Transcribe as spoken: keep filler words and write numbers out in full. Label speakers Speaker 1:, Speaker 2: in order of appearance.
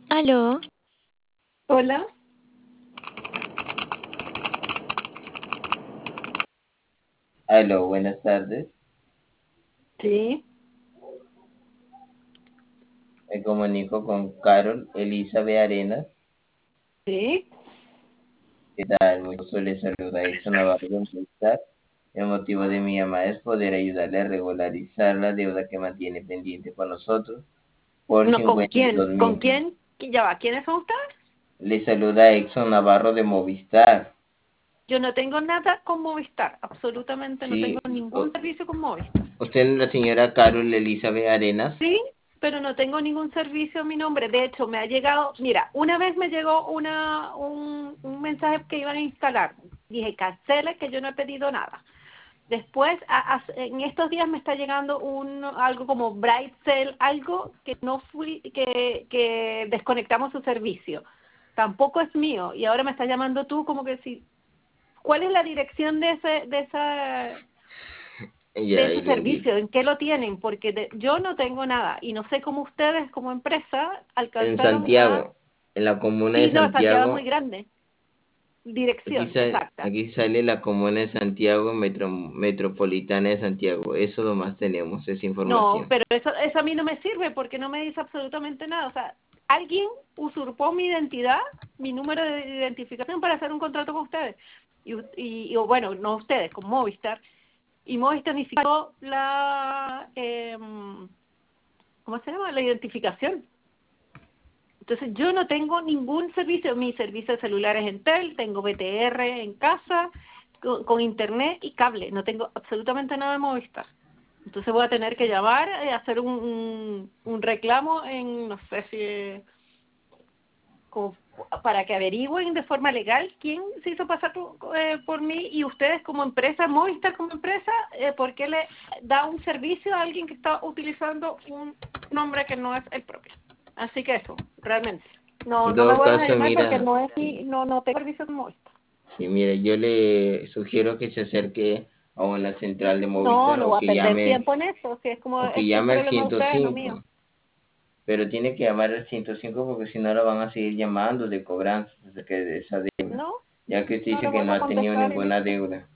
Speaker 1: Aló,
Speaker 2: Hola,
Speaker 3: Aló, buenas tardes.
Speaker 2: sí,
Speaker 3: Me comunico con Carol Elizabeth Arenas.
Speaker 2: sí,
Speaker 3: ¿Qué tal? Mucho gusto, le saluda Edson Navarro de Movistar. El motivo de mi llamada es poder ayudarle a regularizar la deuda que mantiene pendiente con nosotros por
Speaker 2: no, ¿con
Speaker 3: cincuenta y
Speaker 2: quién?
Speaker 3: dos
Speaker 2: ¿Con
Speaker 3: mil.
Speaker 2: quién? Ya va, ¿quiénes son ustedes?
Speaker 3: Le saluda Edson Navarro de Movistar.
Speaker 2: Yo no tengo nada con Movistar, absolutamente no tengo
Speaker 3: Sí,
Speaker 2: ningún
Speaker 3: o-
Speaker 2: servicio con Movistar.
Speaker 3: usted es la señora Carol Elizabeth Arenas.
Speaker 2: Sí, pero no tengo ningún servicio a mi nombre. De hecho, me ha llegado, mira, una vez me llegó una un, un mensaje que iban a instalar. Dije, cancele que yo no he pedido nada. Después, a- a- en estos días me está llegando un algo como Bright Cell, algo que no fui, que, que desconectamos su servicio. Tampoco es mío y ahora me está llamando tú como que si, ¿cuál es la dirección de ese, de esa, de
Speaker 3: Ya, ahí
Speaker 2: ese
Speaker 3: le indico.
Speaker 2: servicio? ¿En qué lo tienen? Porque de- yo no tengo nada y no sé cómo ustedes como empresa
Speaker 3: En
Speaker 2: alcanzaron a,
Speaker 3: Santiago, en la comuna de
Speaker 2: sí, no, Santiago es muy
Speaker 3: Santiago.
Speaker 2: grande,
Speaker 3: Aquí,
Speaker 2: dirección,
Speaker 3: sa-
Speaker 2: exacta.
Speaker 3: aquí sale la comuna de Santiago, metro- metropolitana de Santiago. Eso lo más tenemos, esa
Speaker 2: No,
Speaker 3: información.
Speaker 2: pero eso, eso a mí no me sirve porque no me dice absolutamente nada. O sea, alguien usurpó mi identidad, mi número de identificación para hacer un contrato con ustedes. Y, u- y, y, o bueno, no ustedes, con Movistar. Y Movistar ni siquiera la, eh, ¿cómo se llama? La identificación. Entonces yo no tengo ningún servicio. Mi servicio de celular es Entel, tengo B T R en casa, con, con internet y cable. No tengo absolutamente nada de Movistar. Entonces voy a tener que llamar y hacer un, un, un reclamo en, no sé si, como, para que averigüen de forma legal quién se hizo pasar por, eh, por mí y ustedes como empresa, Movistar como empresa, eh, por qué le da un servicio a alguien que está utilizando un nombre que no es el propio. Así que eso, realmente. No,
Speaker 3: En
Speaker 2: no me
Speaker 3: todo
Speaker 2: vuelvan a
Speaker 3: caso,
Speaker 2: llamar porque
Speaker 3: mira,
Speaker 2: no es mi, no, no tengo servicio de Movistar.
Speaker 3: sí, mira, yo le sugiero que se acerque a una central de
Speaker 2: No,
Speaker 3: Movistar
Speaker 2: no
Speaker 3: o
Speaker 2: voy a
Speaker 3: que
Speaker 2: perder
Speaker 3: llame,
Speaker 2: tiempo en eso, si es como,
Speaker 3: o que
Speaker 2: es un
Speaker 3: llame al
Speaker 2: problema de
Speaker 3: ciento
Speaker 2: ustedes, no mío.
Speaker 3: cinco Pero tiene que llamar al ciento cinco porque si no la van a seguir llamando de cobranzas de que de esa deuda,
Speaker 2: No,
Speaker 3: ya que usted
Speaker 2: no
Speaker 3: dice
Speaker 2: le
Speaker 3: que no
Speaker 2: vuelvo a
Speaker 3: ha tenido
Speaker 2: contestar y
Speaker 3: ninguna
Speaker 2: listo.
Speaker 3: deuda.